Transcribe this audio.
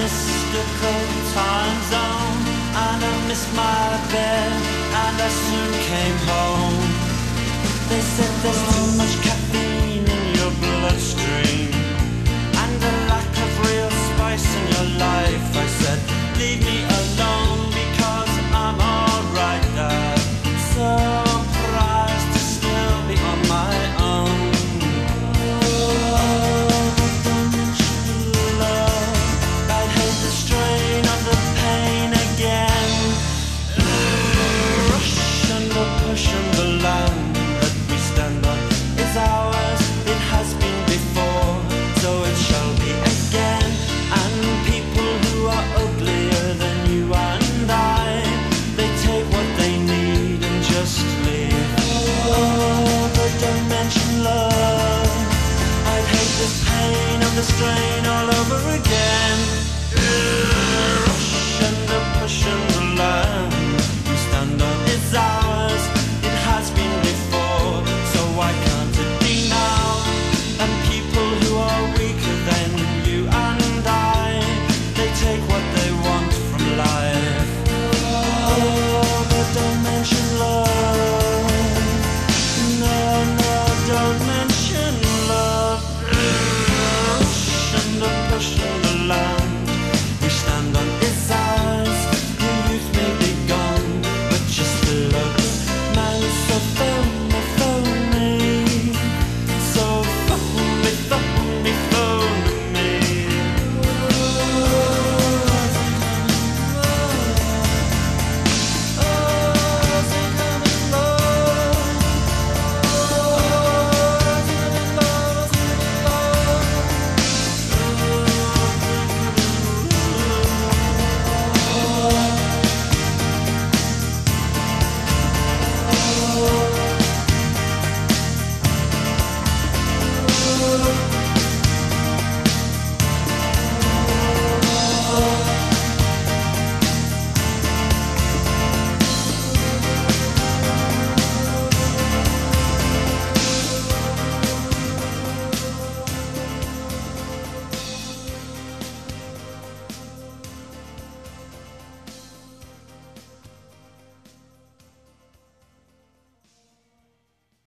mystical time zone, and I missed my bed, and I soon came home. They said there's too much caffeine in your bloodstream, and a lack of real spice in your life. I said, leave me alone, because I'm alright, Dad. Surprised to still be on my own. I'd hate the strain of the pain again. Rush and the push and the land that we stand on is ours. It has been before, so it shall be again. And people who are uglier than you and I, they take what they need and just leave. Oh, but don't mention love. I'd hate the pain of the strain all over again.